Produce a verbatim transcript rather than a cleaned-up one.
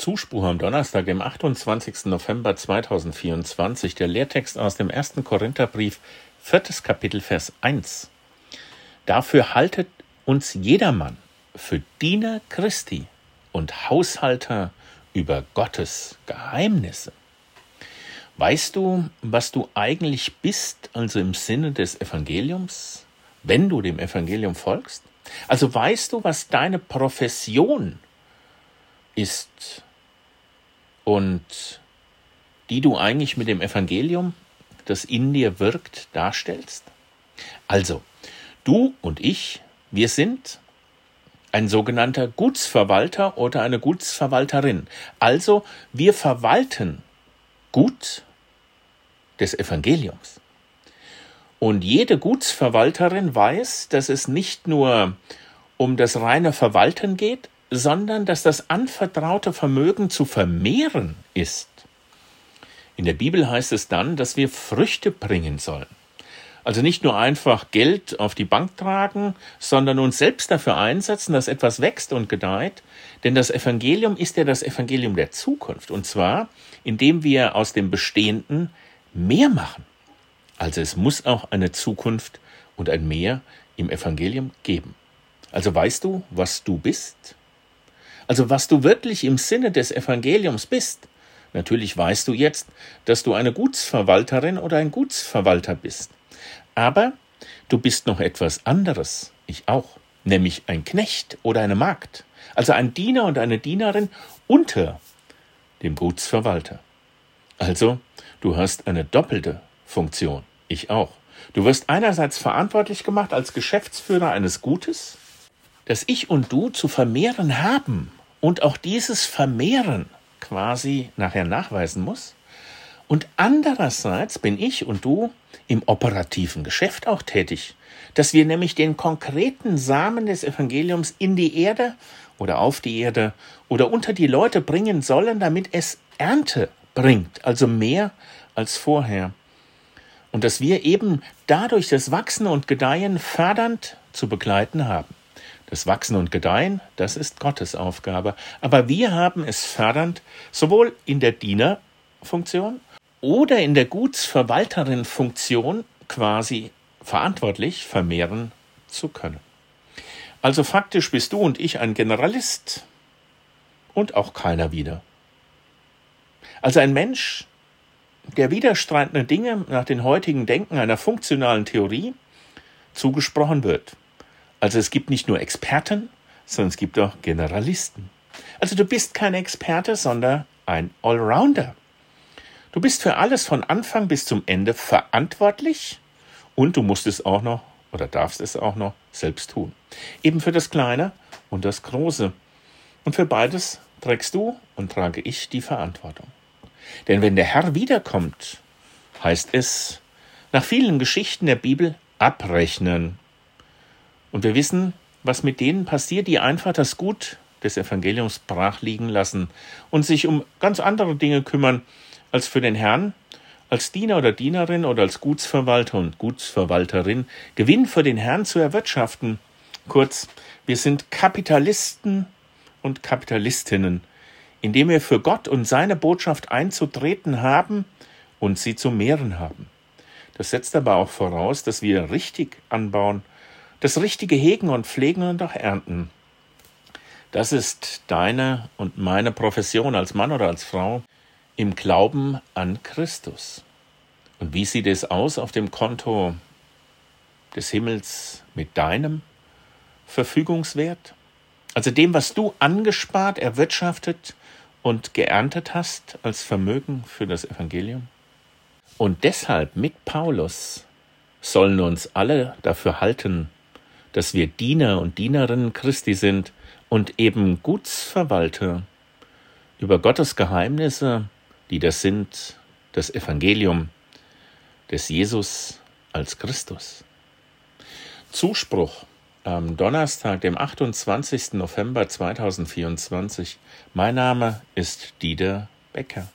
Zuspruch am Donnerstag, dem achtundzwanzigsten November zweitausendvierundzwanzig, der Lehrtext aus dem ersten Korintherbrief, viertes Kapitel, Vers eins. Dafür haltet uns jedermann für Diener Christi und Haushalter über Gottes Geheimnisse. Weißt du, was du eigentlich bist, also im Sinne des Evangeliums, wenn du dem Evangelium folgst? Also weißt du, was deine Profession ist und die du eigentlich mit dem Evangelium, das in dir wirkt, darstellst? Also, du und ich, wir sind ein sogenannter Gutsverwalter oder eine Gutsverwalterin. Also, wir verwalten Gut des Evangeliums. Und jede Gutsverwalterin weiß, dass es nicht nur um das reine Verwalten geht, sondern dass das anvertraute Vermögen zu vermehren ist. In der Bibel heißt es dann, dass wir Früchte bringen sollen. Also nicht nur einfach Geld auf die Bank tragen, sondern uns selbst dafür einsetzen, dass etwas wächst und gedeiht. Denn das Evangelium ist ja das Evangelium der Zukunft. Und zwar, indem wir aus dem Bestehenden mehr machen. Also es muss auch eine Zukunft und ein Mehr im Evangelium geben. Also weißt du, was du bist? Also was du wirklich im Sinne des Evangeliums bist? Natürlich weißt du jetzt, dass du eine Gutsverwalterin oder ein Gutsverwalter bist. Aber du bist noch etwas anderes, ich auch, nämlich ein Knecht oder eine Magd, also ein Diener und eine Dienerin unter dem Gutsverwalter. Also, du hast eine doppelte Funktion, ich auch. Du wirst einerseits verantwortlich gemacht als Geschäftsführer eines Gutes, das ich und du zu vermehren haben und auch dieses Vermehren quasi nachher nachweisen muss. Und andererseits bin ich und du im operativen Geschäft auch tätig, dass wir nämlich den konkreten Samen des Evangeliums in die Erde oder auf die Erde oder unter die Leute bringen sollen, damit es Ernte bringt, also mehr als vorher. Und dass wir eben dadurch das Wachsen und Gedeihen fördernd zu begleiten haben. Das Wachsen und Gedeihen, das ist Gottes Aufgabe. Aber wir haben es fördernd sowohl in der Dienerfunktion oder in der Gutsverwalterin-Funktion quasi verantwortlich vermehren zu können. Also faktisch bist du und ich ein Generalist und auch keiner wieder. Also ein Mensch, der widerstreitende Dinge nach dem heutigen Denken einer funktionalen Theorie zugesprochen wird. Also es gibt nicht nur Experten, sondern es gibt auch Generalisten. Also du bist kein Experte, sondern ein Allrounder. Du bist für alles von Anfang bis zum Ende verantwortlich und du musst es auch noch oder darfst es auch noch selbst tun. Eben für das Kleine und das Große. Und für beides trägst du und trage ich die Verantwortung. Denn wenn der Herr wiederkommt, heißt es nach vielen Geschichten der Bibel abrechnen. Und wir wissen, was mit denen passiert, die einfach das Gut des Evangeliums brach liegen lassen und sich um ganz andere Dinge kümmern, als für den Herrn, als Diener oder Dienerin oder als Gutsverwalter und Gutsverwalterin Gewinn für den Herrn zu erwirtschaften. Kurz, wir sind Kapitalisten und Kapitalistinnen, indem wir für Gott und seine Botschaft einzutreten haben und sie zu mehren haben. Das setzt aber auch voraus, dass wir richtig anbauen, das Richtige hegen und pflegen und auch ernten. Das ist deine und meine Profession als Mann oder als Frau im Glauben an Christus. Und wie sieht es aus auf dem Konto des Himmels mit deinem Verfügungswert? Also dem, was du angespart, erwirtschaftet und geerntet hast als Vermögen für das Evangelium? Und deshalb mit Paulus sollen uns alle dafür halten, dass wir Diener und Dienerinnen Christi sind und eben Gutsverwalter über Gottes Geheimnisse, die das sind, das Evangelium des Jesus als Christus. Zuspruch am Donnerstag, dem achtundzwanzigsten November zweitausendvierundzwanzig. Mein Name ist Dieter Becker.